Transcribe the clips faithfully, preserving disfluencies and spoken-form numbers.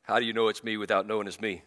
How do you know it's me without knowing it's me?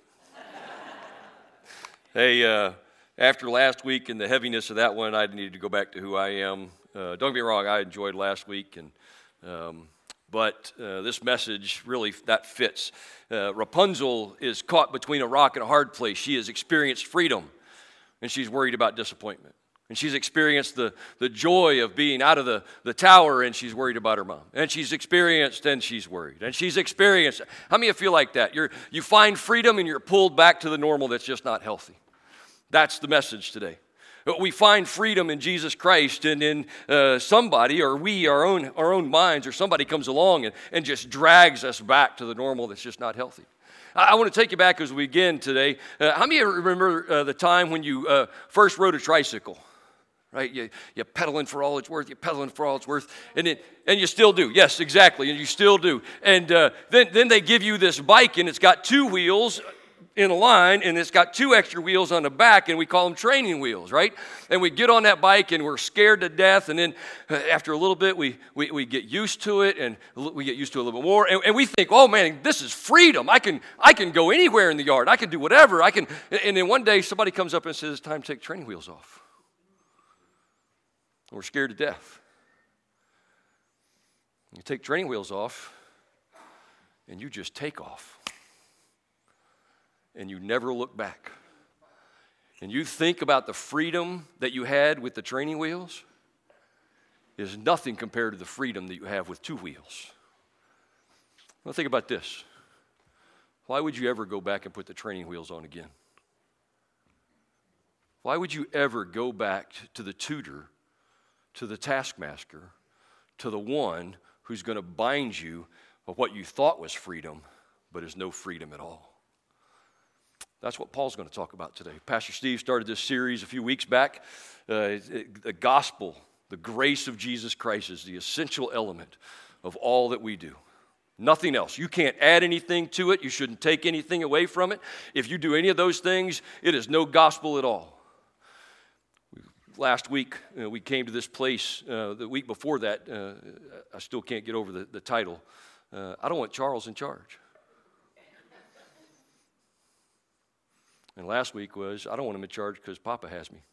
Hey, uh, after last week and the heaviness of that one, I needed to go back to who I am. Uh, don't get me wrong, I enjoyed last week, and um, but uh, this message really, that fits. Uh, Rapunzel is caught between a rock and a hard place. She has experienced freedom, and she's worried about disappointment. And she's experienced the, the joy of being out of the, the tower, and she's worried about her mom. And she's experienced, and she's worried. And she's experienced. How many of you feel like that? You're, you find freedom, and you're pulled back to the normal that's just not healthy. That's the message today. We find freedom in Jesus Christ, and in uh, somebody, or we, our own, our own minds, or somebody comes along and, and just drags us back to the normal that's just not healthy. I, I want to take you back as we begin today. Uh, how many of you remember uh, the time when you uh, first rode a tricycle? Right, you, you're pedaling for all it's worth, you're pedaling for all it's worth, and it, and you still do. Yes, exactly, and you still do. And uh, then, then they give you this bike, and it's got two wheels in a line, and it's got two extra wheels on the back, and we call them training wheels, right? And we get on that bike, and we're scared to death, and then uh, after a little bit, we, we, we get used to it, and we get used to it a little bit more, and, and we think, oh man, this is freedom. I can, I can go anywhere in the yard. I can do whatever. I can. And then one day, somebody comes up and says, it's time to take training wheels off. We're scared to death. You take training wheels off, and you just take off. And you never look back. And you think about the freedom that you had with the training wheels is nothing compared to the freedom that you have with two wheels. Now think about this. Why would you ever go back and put the training wheels on again? Why would you ever go back to the tutor, to the taskmaster, to the one who's going to bind you of what you thought was freedom, but is no freedom at all? That's what Paul's going to talk about today. Pastor Steve started this series a few weeks back. Uh, the gospel, the grace of Jesus Christ is the essential element of all that we do. Nothing else. You can't add anything to it. You shouldn't take anything away from it. If you do any of those things, it is no gospel at all. Last week, uh, we came to this place. Uh, the week before that, uh, I still can't get over the, the title. Uh, I don't want Charles in charge. And last week was, I don't want him in charge because Papa has me.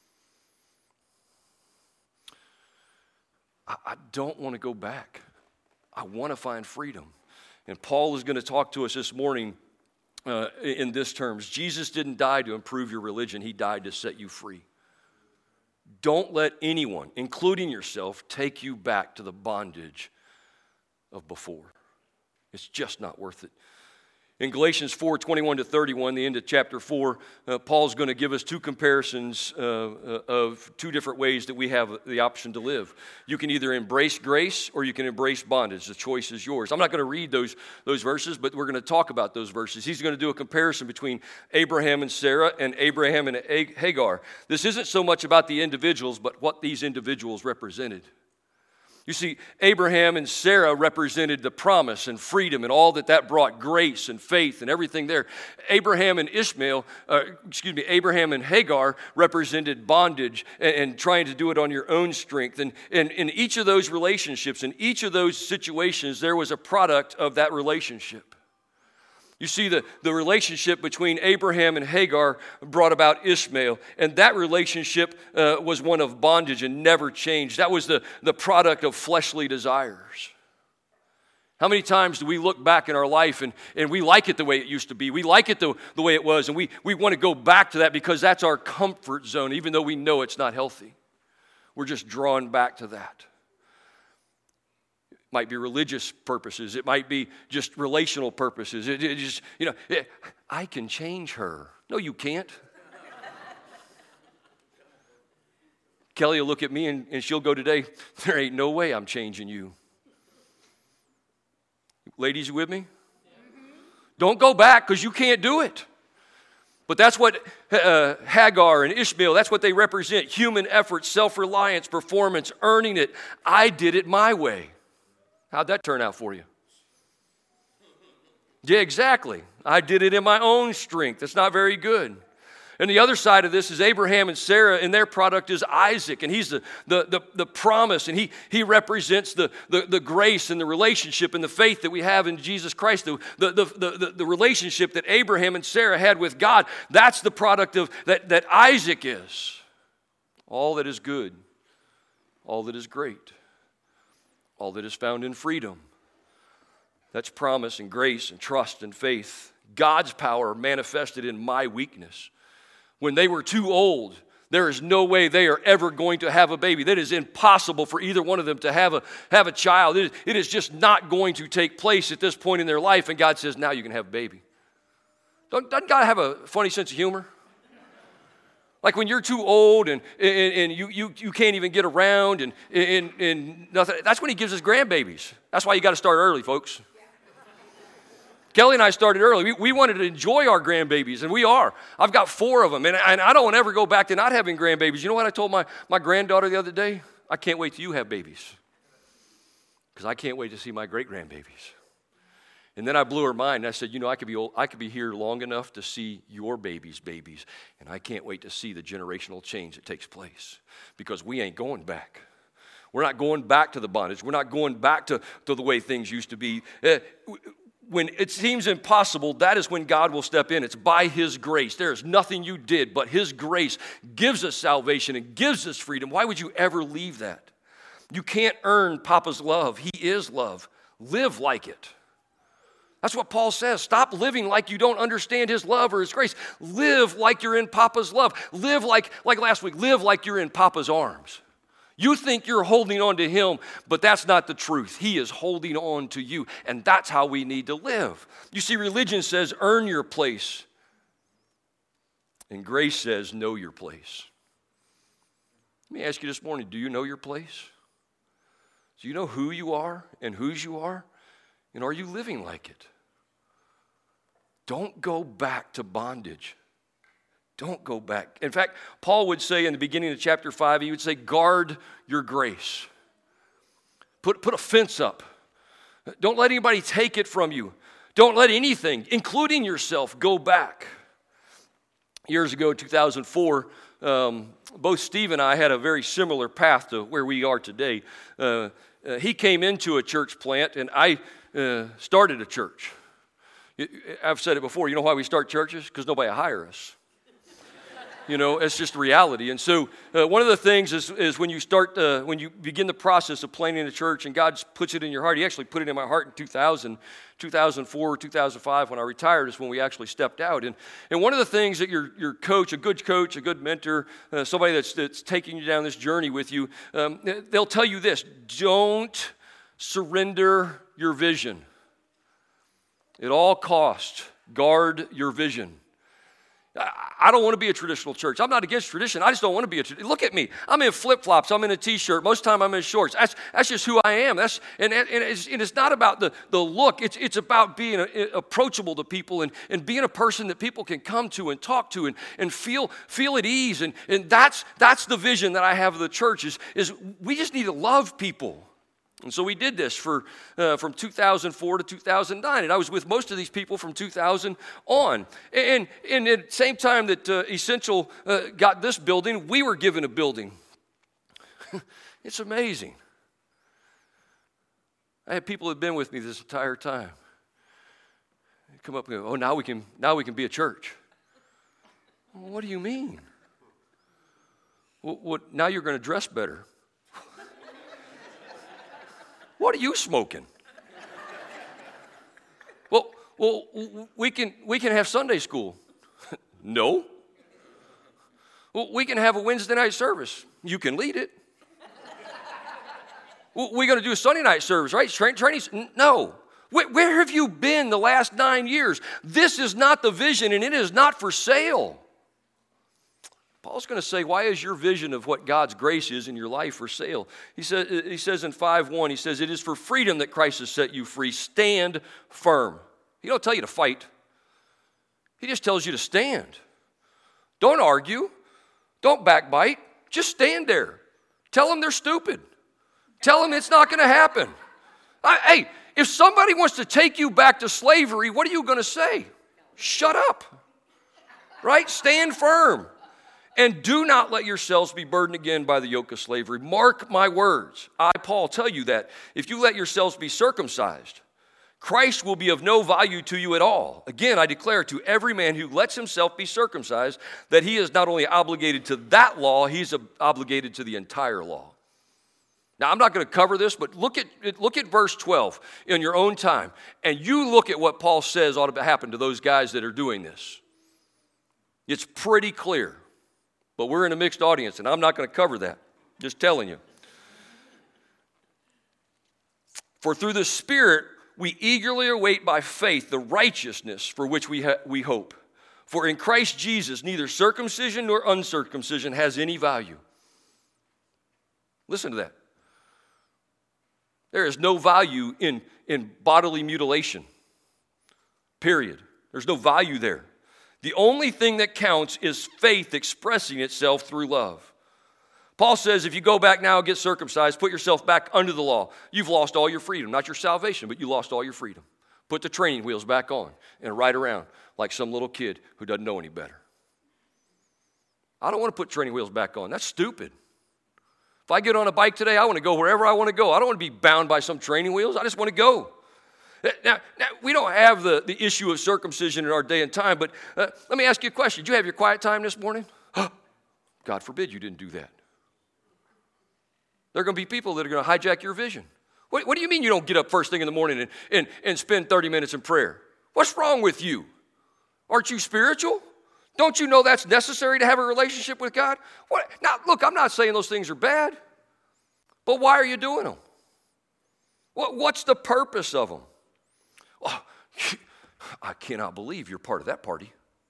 I, I don't want to go back. I want to find freedom. And Paul is going to talk to us this morning uh, in this terms. Jesus didn't die to improve your religion. He died to set you free. Don't let anyone, including yourself, take you back to the bondage of before. It's just not worth it. In Galatians four, twenty-one to thirty-one, the end of chapter four, uh, Paul's going to give us two comparisons uh, uh, of two different ways that we have the option to live. You can either embrace grace or you can embrace bondage. The choice is yours. I'm not going to read those, those verses, but we're going to talk about those verses. He's going to do a comparison between Abraham and Sarah and Abraham and Hagar. This isn't so much about the individuals, but what these individuals represented. You see, Abraham and Sarah represented the promise and freedom and all that that brought, grace and faith and everything there. Abraham and Ishmael, uh, excuse me, Abraham and Hagar represented bondage and, and trying to do it on your own strength. And, and in each of those relationships, in each of those situations, there was a product of that relationship. You see, the, the relationship between Abraham and Hagar brought about Ishmael, and that relationship uh, was one of bondage and never changed. That was the, the product of fleshly desires. How many times do we look back in our life and, and we like it the way it used to be? We like it the, the way it was, and we, we want to go back to that because that's our comfort zone, even though we know it's not healthy. We're just drawn back to that. Might be religious purposes. It might be just relational purposes. It, it just, you know, it, I can change her. No, you can't. Kelly will look at me and, and she'll go today, there ain't no way I'm changing you. Ladies, you with me? Mm-hmm. Don't go back because you can't do it. But that's what uh, Hagar and Ishmael, that's what they represent. Human effort, self-reliance, performance, earning it. I did it my way. How'd that turn out for you? Yeah, exactly. I did it in my own strength. It's not very good. And the other side of this is Abraham and Sarah, and their product is Isaac, and he's the, the, the, the promise, and he, he represents the, the, the grace and the relationship and the faith that we have in Jesus Christ, the, the, the, the, the relationship that Abraham and Sarah had with God. That's the product of that, that Isaac is. All that is good, all that is great, all that is found in freedom. That's promise and grace and trust and faith. God's power manifested in my weakness. When they were too old, there is no way they are ever going to have a baby. That is impossible for either one of them to have a, have a child. It is, it is just not going to take place at this point in their life. And God says, now you can have a baby. Don't, doesn't God have a funny sense of humor? Like when you're too old and, and, and you, you, you can't even get around and, and, and nothing. That's when he gives us grandbabies. That's why you got to start early, folks. Kelly and I started early. We, we wanted to enjoy our grandbabies, and we are. I've got four of them, and, and I don't want to ever go back to not having grandbabies. You know what I told my, my granddaughter the other day? I can't wait till you have babies, because I can't wait to see my great-grandbabies. And then I blew her mind, and I said, you know, I could be old, I could be here long enough to see your babies' babies, and I can't wait to see the generational change that takes place, because we ain't going back. We're not going back to the bondage. We're not going back to, to the way things used to be. Uh, When it seems impossible, that is when God will step in. It's by His grace. There is nothing you did, but His grace gives us salvation and gives us freedom. Why would you ever leave that? You can't earn Papa's love. He is love. Live like it. That's what Paul says. Stop living like you don't understand His love or His grace. Live like you're in Papa's love. Live like, like last week, live like you're in Papa's arms. You think you're holding on to Him, but that's not the truth. He is holding on to you, and that's how we need to live. You see, religion says, earn your place, and grace says, know your place. Let me ask you this morning, do you know your place? Do you know who you are and whose you are? And are you living like it? Don't go back to bondage. Don't go back. In fact, Paul would say in the beginning of chapter five, he would say, guard your grace. Put, put a fence up. Don't let anybody take it from you. Don't let anything, including yourself, go back. Years ago, two thousand four, um, both Steve and I had a very similar path to where we are today. Uh, uh, he came into a church plant, and I uh, started a church. I've said it before. You know why we start churches? Because nobody will hire us. You know, it's just reality. And so uh, one of the things is, is when you start, uh, when you begin the process of planning a church and God puts it in your heart, He actually put it in my heart in two thousand, two thousand four, two thousand five when I retired is when we actually stepped out. And and one of the things that your, your coach, a good coach, a good mentor, uh, somebody that's, that's taking you down this journey with you, um, they'll tell you this: don't surrender your vision. At all costs, guard your vision. I don't want to be a traditional church. I'm not against tradition. I just don't want to be a tradition. Look at me. I'm in flip-flops. I'm in a T-shirt. Most of the time I'm in shorts. That's, that's just who I am. That's, and, and, it's, and it's not about the, the look. It's, it's about being a, approachable to people and, and being a person that people can come to and talk to and, and feel, feel at ease. And, and that's, that's the vision that I have of the church is, is we just need to love people. And so we did this for uh, from two thousand four to two thousand nine, and I was with most of these people from two thousand on. And, and at the same time that uh, Essential uh, got this building, we were given a building. It's amazing. I had people that have been with me this entire time. They come up and go, "Oh, now we can now we can be a church." Well, what do you mean? Well, what, now you're going to dress better. What are you smoking? well, well, we can we can have Sunday school. No. Well, we can have a Wednesday night service. You can lead it. Well, we're going to do a Sunday night service, right? Train, training? No. Where, where have you been the last nine years? This is not the vision, and it is not for sale. Paul's going to say, why is your vision of what God's grace is in your life for sale? He says, he says in five one, he says, it is for freedom that Christ has set you free. Stand firm. He don't tell you to fight. He just tells you to stand. Don't argue. Don't backbite. Just stand there. Tell them they're stupid. Tell them it's not going to happen. I, hey, if somebody wants to take you back to slavery, what are you going to say? Shut up. Right? Stand firm. And do not let yourselves be burdened again by the yoke of slavery. Mark my words. I, Paul, tell you that if you let yourselves be circumcised, Christ will be of no value to you at all. Again, I declare to every man who lets himself be circumcised that he is not only obligated to that law, he's obligated to the entire law. Now, I'm not going to cover this, but look at, look at verse twelve in your own time, and you look at what Paul says ought to happen to those guys that are doing this. It's pretty clear. But we're in a mixed audience, and I'm not going to cover that. Just telling you. For through the Spirit, we eagerly await by faith the righteousness for which we, ha- we hope. For in Christ Jesus, neither circumcision nor uncircumcision has any value. Listen to that. There is no value in, in bodily mutilation. Period. There's no value there. The only thing that counts is faith expressing itself through love. Paul says if you go back now and get circumcised, put yourself back under the law, you've lost all your freedom. Not your salvation, but you lost all your freedom. Put the training wheels back on and ride around like some little kid who doesn't know any better. I don't want to put training wheels back on. That's stupid. If I get on a bike today, I want to go wherever I want to go. I don't want to be bound by some training wheels. I just want to go. Now, now, we don't have the, the issue of circumcision in our day and time, but uh, let me ask you a question. Did you have your quiet time this morning? God forbid you didn't do that. There are going to be people that are going to hijack your vision. What, what do you mean you don't get up first thing in the morning and, and, and spend thirty minutes in prayer? What's wrong with you? Aren't you spiritual? Don't you know that's necessary to have a relationship with God? What? Now, look, I'm not saying those things are bad, but why are you doing them? What, what's the purpose of them? Oh, I cannot believe you're part of that party.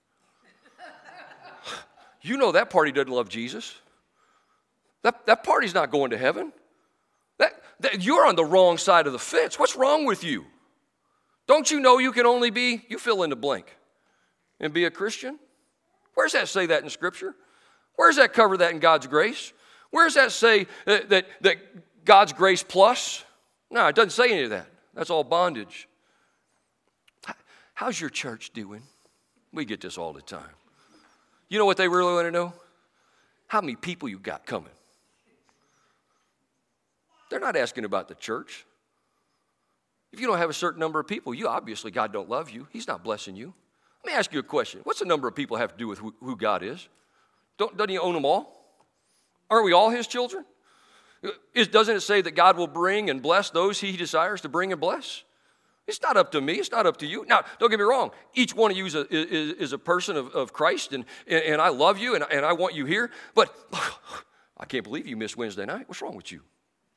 You know that party doesn't love Jesus. That, that party's not going to heaven. That, that you're on the wrong side of the fence. What's wrong with you? Don't you know you can only be, you fill in the blank, and be a Christian? Where's that say that in Scripture? Where's that cover that in God's grace? Where's that say that, that, that God's grace plus? No, it doesn't say any of that. That's all bondage. How's your church doing? We get this all the time. You know what they really want to know? How many people you got coming? They're not asking about the church. If you don't have a certain number of people, you obviously, God don't love you. He's not blessing you. Let me ask you a question. What's the number of people have to do with who, who God is? Don't, doesn't he own them all? Aren't we all his children? Is, doesn't it say that God will bring and bless those he desires to bring and bless? It's not up to me. It's not up to you. Now, don't get me wrong. Each one of you is a, is, is a person of, of Christ, and, and, and I love you, and, and I want you here. But I can't believe you missed Wednesday night. What's wrong with you?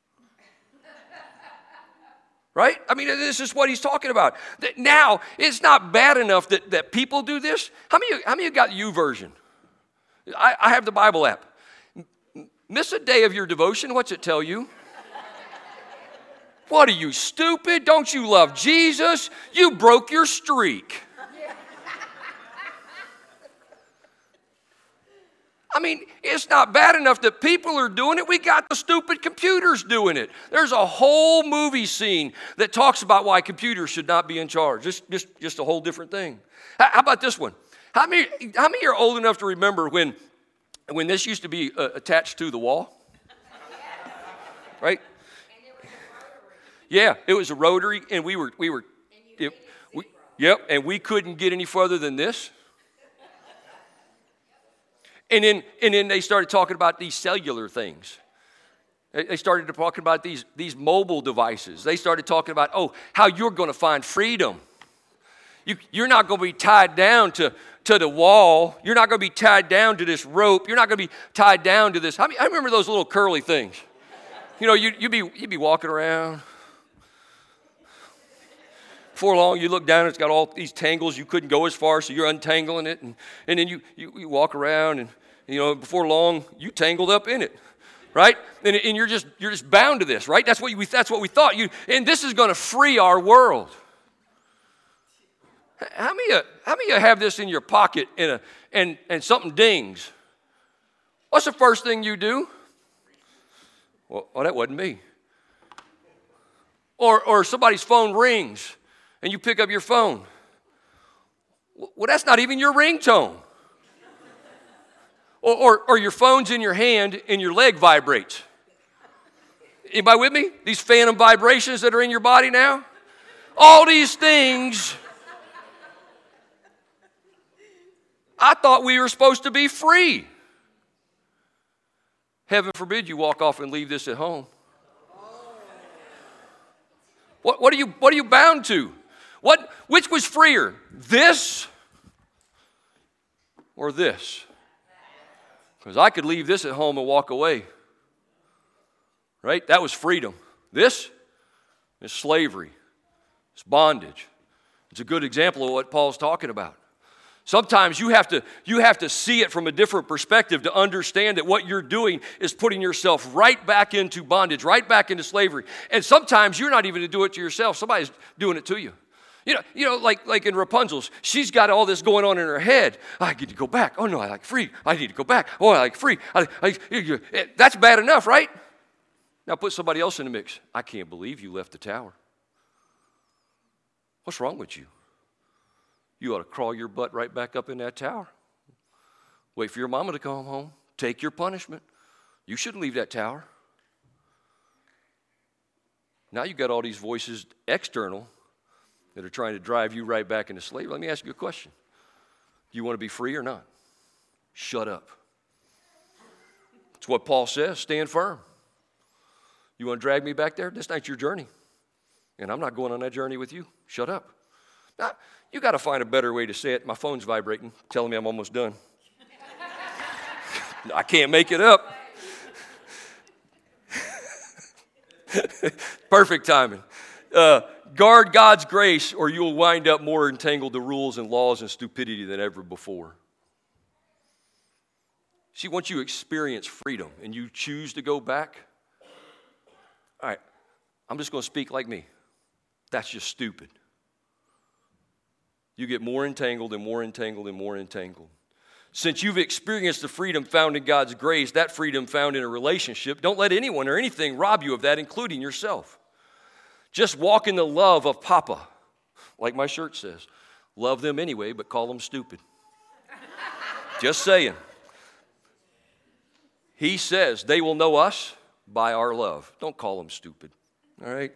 Right? I mean, this is what he's talking about. Now, it's not bad enough that, that people do this. How many, how many of you got the YouVersion? I, I have the Bible app. Miss a day of your devotion, what's it tell you? What are you, stupid? Don't you love Jesus? You broke your streak. I mean, it's not bad enough that people are doing it. We got the stupid computers doing it. There's a whole movie scene that talks about why computers should not be in charge. Just, just, just a whole different thing. How about this one? How many, how many are old enough to remember when, when this used to be uh, attached to the wall? Right? Yeah, it was a rotary, and we were, we were, it, we, yep, and we couldn't get any further than this. And then, and then they started talking about these cellular things. They started talking about these, these mobile devices. They started talking about, oh, how you're going to find freedom. You, you're not going to be tied down to, to the wall. You're not going to be tied down to this rope. You're not going to be tied down to this. I, mean, I remember those little curly things. You know, you, you'd, be, you'd be walking around. Before long, you look down, and it's got all these tangles. You couldn't go as far, so you're untangling it. And, and then you, you, you walk around, and, you know, before long, you tangled up in it, right? And, and you're just you're just bound to this, right? That's what we, that's what we thought. You, and this is going to free our world. How many of, how many of you have this in your pocket and, a, and, and something dings? What's the first thing you do? Well, well that wasn't me. Or, or somebody's phone rings. And you pick up your phone. Well, that's not even your ringtone. Or, or, or your phone's in your hand and your leg vibrates. Anybody with me? These phantom vibrations that are in your body now? All these things. I thought we were supposed to be free. Heaven forbid you walk off and leave this at home. What, what, are, you, what are you bound to? What, which was freer? This or this? Because I could leave this at home and walk away. Right? That was freedom. This is slavery. It's bondage. It's a good example of what Paul's talking about. Sometimes you have to, you have to see it from a different perspective to understand that what you're doing is putting yourself right back into bondage, right back into slavery. And sometimes you're not even to do it to yourself. Somebody's doing it to you. You know, you know, like, like in Rapunzel's, she's got all this going on in her head. I need to go back. Oh, no, I like free. I need to go back. Oh, I like free. I, I, that's bad enough, right? Now put somebody else in the mix. I can't believe you left the tower. What's wrong with you? You ought to crawl your butt right back up in that tower. Wait for your mama to come home. Take your punishment. You shouldn't leave that tower. Now you got all these voices external that are trying to drive you right back into slavery. Let me ask you a question. Do you want to be free or not? Shut up. It's what Paul says. Stand firm. You want to drag me back there? This not your journey. And I'm not going on that journey with you. Shut up. Now, you got to find a better way to say it. My phone's vibrating, telling me I'm almost done. I can't make it up. Perfect timing. Uh, guard God's grace, or you'll wind up more entangled in rules and laws and stupidity than ever before. See, once you experience freedom and you choose to go back, all right, I'm just going to speak like me. That's just stupid. You get more entangled and more entangled and more entangled. Since you've experienced the freedom found in God's grace, that freedom found in a relationship, don't let anyone or anything rob you of that, including yourself. Just walk in the love of Papa, like my shirt says. Love them anyway, but call them stupid. Just saying. He says they will know us by our love. Don't call them stupid, all right?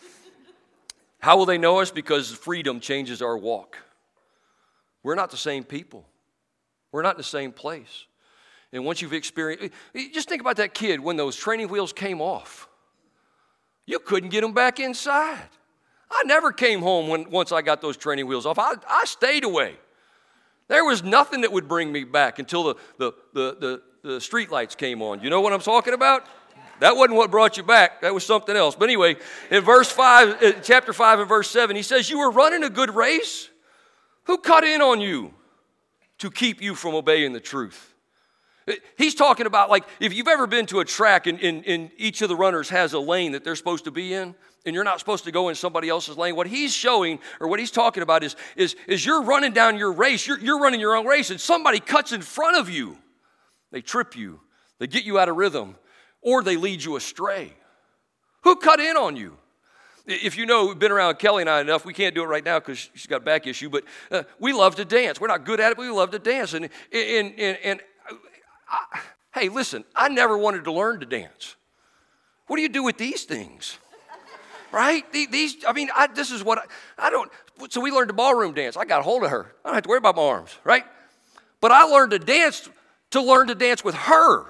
How will they know us? Because freedom changes our walk. We're not the same people. We're not in the same place. And once you've experienced, just think about that kid when those training wheels came off. You couldn't get them back inside. I never came home when once I got those training wheels off. I, I stayed away. There was nothing that would bring me back until the, the, the, the, the street lights came on. You know what I'm talking about? That wasn't what brought you back. That was something else. But anyway, in verse five, chapter five and verse seven, he says, you were running a good race. Who cut in on you to keep you from obeying the truth? He's talking about, like, if you've ever been to a track and, and, and each of the runners has a lane that they're supposed to be in, and you're not supposed to go in somebody else's lane. What he's showing, or what he's talking about is, is, is you're running down your race. You're, you're running your own race, and somebody cuts in front of you. They trip you. They get you out of rhythm. Or they lead you astray. Who cut in on you? If you know, we've been around Kelly and I enough, we can't do it right now because she's got a back issue, but uh, we love to dance. We're not good at it, but we love to dance. And, and, and, and I, hey, listen, I never wanted to learn to dance. What do you do with these things? Right? These, I mean, I, this is what I, I don't, so we learned to ballroom dance. I got a hold of her. I don't have to worry about my arms, right? But I learned to dance to learn to dance with her.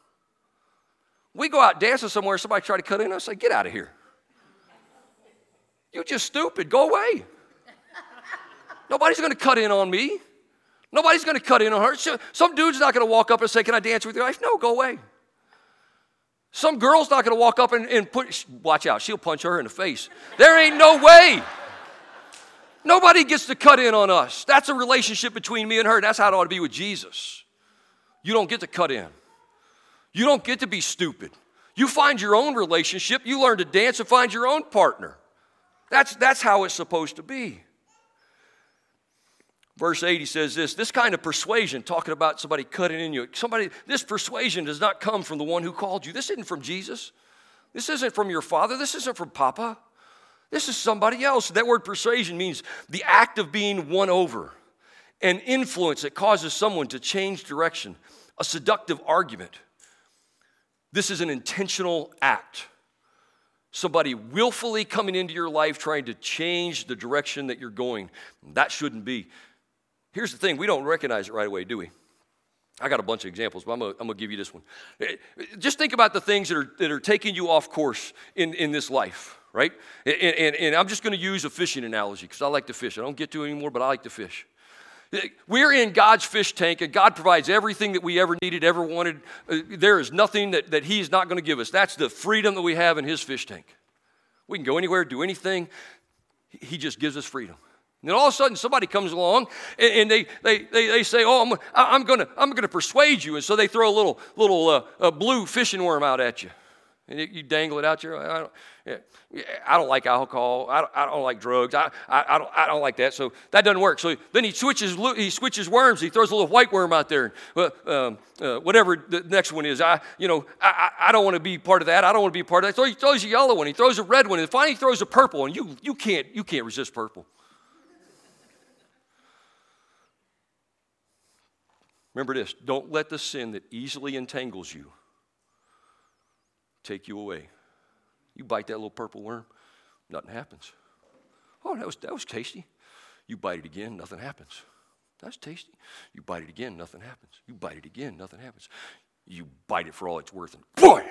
We go out dancing somewhere, somebody try to cut in, I say, get out of here. You're just stupid. Go away. Nobody's going to cut in on me. Nobody's going to cut in on her. Some dude's not going to walk up and say, can I dance with your wife? No, go away. Some girl's not going to walk up and, and put, watch out, she'll punch her in the face. There ain't no way. Nobody gets to cut in on us. That's a relationship between me and her. That's how it ought to be with Jesus. You don't get to cut in. You don't get to be stupid. You find your own relationship. You learn to dance and find your own partner. That's, that's how it's supposed to be. Verse eight, he says this, this kind of persuasion, talking about somebody cutting in you, somebody, this persuasion does not come from the one who called you. This isn't from Jesus. This isn't from your father. This isn't from Papa. This is somebody else. That word persuasion means the act of being won over, an influence that causes someone to change direction, a seductive argument. This is an intentional act. Somebody willfully coming into your life trying to change the direction that you're going. That shouldn't be. Here's the thing, we don't recognize it right away, do we? I got a bunch of examples, but I'm going to give you this one. Just think about the things that are, that are taking you off course in, in this life, right? And, and, and I'm just going to use a fishing analogy because I like to fish. I don't get to it anymore, but I like to fish. We're in God's fish tank, and God provides everything that we ever needed, ever wanted. There is nothing that, that He's not going to give us. That's the freedom that we have in His fish tank. We can go anywhere, do anything. He just gives us freedom. And then all of a sudden, somebody comes along, and, and they, they, they, they say, oh, I'm, I'm going to I'm gonna persuade you. And so they throw a little, little uh, a blue fishing worm out at you. And you dangle it out there. I don't, yeah, I don't like alcohol. I don't, I don't like drugs. I, I, I, don't, I don't like that. So that doesn't work. So then he switches he switches worms. He throws a little white worm out there. Uh, um, uh, whatever the next one is. I you know I, I don't want to be part of that. I don't want to be part of that. So he throws a yellow one. He throws a red one. And finally he throws a purple one. You you can't you can't resist purple. Remember this. Don't let the sin that easily entangles you take you away. You bite that little purple worm, nothing happens. Oh, that was that was tasty. You bite it again, nothing happens. That's tasty. You bite it again, nothing happens. You bite it again, nothing happens. You bite it for all it's worth, and boy,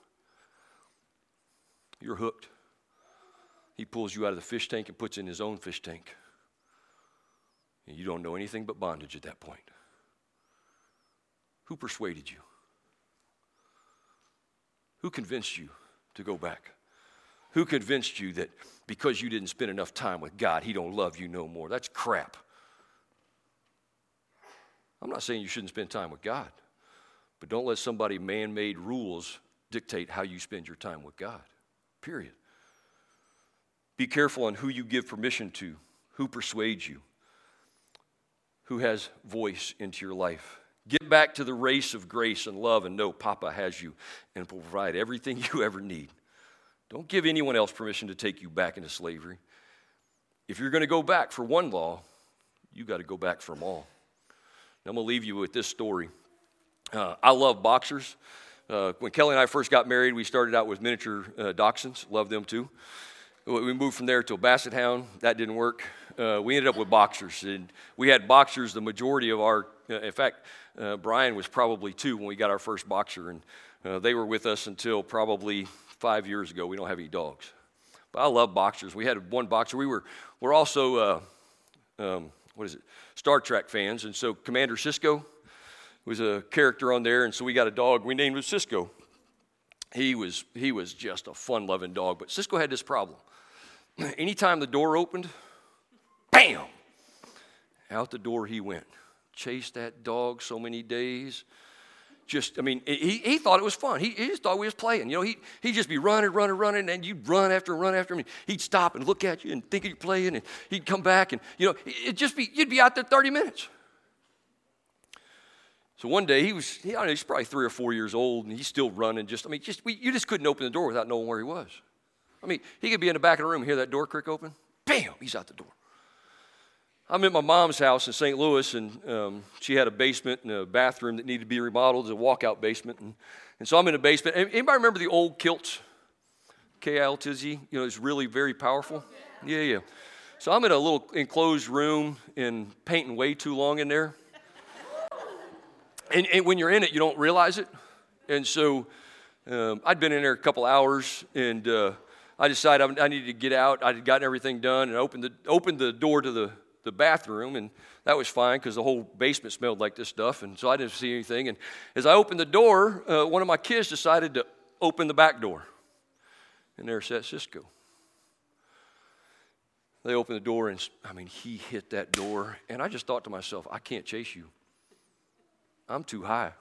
you're hooked. He pulls you out of the fish tank and puts you in his own fish tank. And you don't know anything but bondage at that point. Who persuaded you? Who convinced you to go back? Who convinced you that because you didn't spend enough time with God, He don't love you no more? That's crap. I'm not saying you shouldn't spend time with God, but don't let somebody man-made rules dictate how you spend your time with God, period. Be careful on who you give permission to, who persuades you, who has voice into your life. Get back to the race of grace and love and know Papa has you and will provide everything you ever need. Don't give anyone else permission to take you back into slavery. If you're going to go back for one law, you got to go back for them all. Now, I'm going to leave you with this story. Uh, I love boxers. Uh, when Kelly and I first got married, we started out with miniature uh, dachshunds. Love them too. We moved from there to a basset hound. That didn't work. Uh, we ended up with boxers. And we had boxers the majority of our, uh, in fact, uh, Brian was probably two when we got our first boxer. And uh, they were with us until probably five years ago. We don't have any dogs. But I love boxers. We had one boxer. We were we're also, uh, um, what is it, Star Trek fans. And so Commander Sisko was a character on there. And so we got a dog. We named him Sisko. He was he was just a fun-loving dog. But Sisko had this problem. Anytime the door opened, bam, out the door he went. Chased that dog so many days. Just, I mean, he, he thought it was fun. He, he just thought we was playing. You know, he, he'd just be running, running, running, and you'd run after him, run after him. He'd stop and look at you and think you're playing, and he'd come back, and, you know, it'd just be, you'd be out there thirty minutes. So one day, he was, he, I don't know, he's probably three or four years old, and he's still running. Just, I mean, just we, you just couldn't open the door without knowing where he was. I mean, he could be in the back of the room, hear that door creak open, bam, he's out the door. I'm at my mom's house in Saint Louis, and um, she had a basement and a bathroom that needed to be remodeled. It's a walkout basement. And, and so I'm in the basement. Anybody remember the old kilts? K I L T Z? You know, it's really very powerful. Yeah, yeah. So I'm in a little enclosed room and painting way too long in there. And, and when you're in it, you don't realize it. And so um, I'd been in there a couple hours, and uh, I decided I needed to get out. I'd gotten everything done and opened the, opened the door to the the bathroom, and that was fine because the whole basement smelled like this stuff, and so I didn't see anything. And as I opened the door, uh, one of my kids decided to open the back door, and there sat Sisko. They opened the door, and I mean, he hit that door, and I just thought to myself, I can't chase you. I'm too high.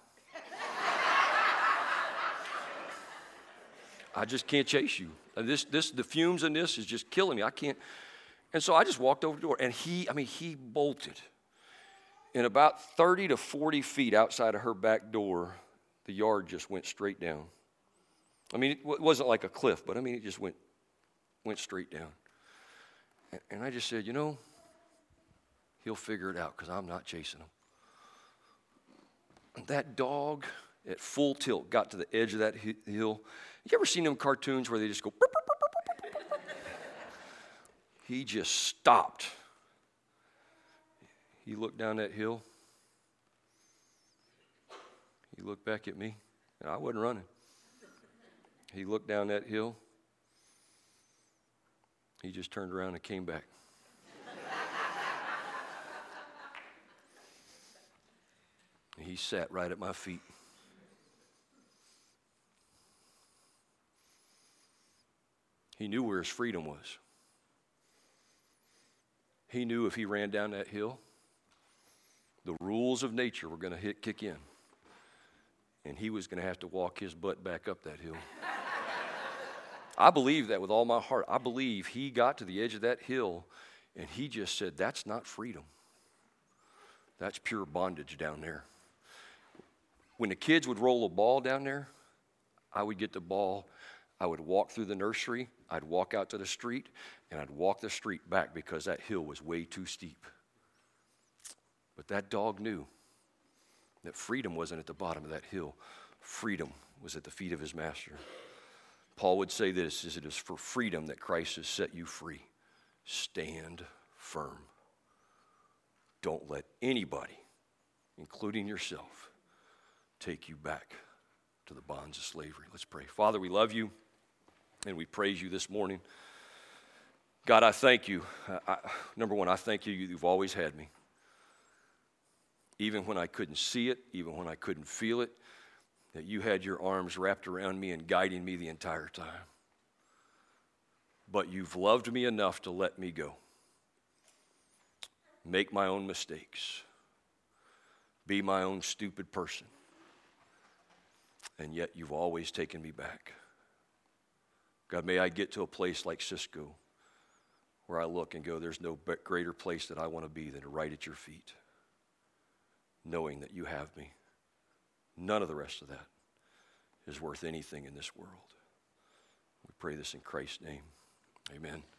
I just can't chase you. And this, this, the fumes in this is just killing me. I can't. And so I just walked over the door, and he, I mean, he bolted. And about thirty to forty feet outside of her back door, the yard just went straight down. I mean, it w- wasn't like a cliff, but I mean, it just went went straight down. And, and I just said, you know, he'll figure it out because I'm not chasing him. that dog at full tilt got to the edge of that hi- hill. You ever seen them cartoons where they just go, burp, burp, burp, burp, burp, burp? He just stopped. He looked down that hill. He looked back at me, and I wasn't running. He looked down that hill. He just turned around and came back. And he sat right at my feet. He knew where his freedom was. He knew if he ran down that hill, the rules of nature were going to hit kick in. And he was going to have to walk his butt back up that hill. I believe that with all my heart. I believe he got to the edge of that hill and he just said, that's not freedom. That's pure bondage down there. When the kids would roll a ball down there, I would get the ball. I would walk through the nursery. I'd walk out to the street, and I'd walk the street back because that hill was way too steep. But that dog knew that freedom wasn't at the bottom of that hill. Freedom was at the feet of his master. Paul would say this, is it is for freedom that Christ has set you free. Stand firm. Don't let anybody, including yourself, take you back to the bonds of slavery. Let's pray. Father, we love you and we praise you this morning. God, I thank you. I, I, number one, I thank you you've always had me. Even when I couldn't see it, even when I couldn't feel it, that you had your arms wrapped around me and guiding me the entire time. But you've loved me enough to let me go. Make my own mistakes. Be my own stupid person. And yet you've always taken me back. God, may I get to a place like Cisco where I look and go, there's no greater place that I want to be than right at your feet, knowing that you have me. None of the rest of that is worth anything in this world. We pray this in Christ's name. Amen.